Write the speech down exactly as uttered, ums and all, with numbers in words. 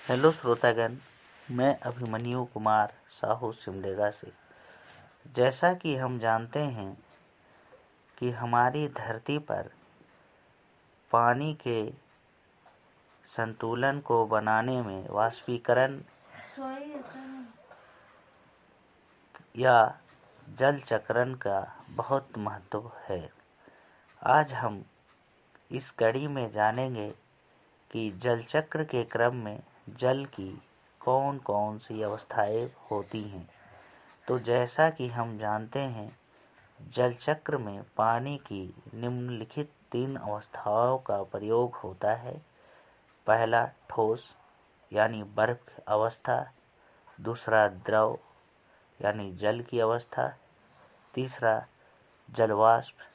Hello श्रोतागण, मैं अभिमन्यु कुमार साहू सिमडेगा से। जैसा कि हम जानते हैं कि हमारी धरती पर पानी के संतुलन को बनाने में वाष्पीकरण या जल चक्रण का बहुत महत्व है। आज हम इस कड़ी में जानेंगे कि जल चक्र के क्रम में जल की कौन कौन सी अवस्थाएं होती हैं। तो जैसा कि हम जानते हैं, जल चक्र में पानी की निम्नलिखित तीन अवस्थाओं का प्रयोग होता है। पहला ठोस यानी बर्फ अवस्था, दूसरा द्रव यानी जल की अवस्था, तीसरा जलवाष्प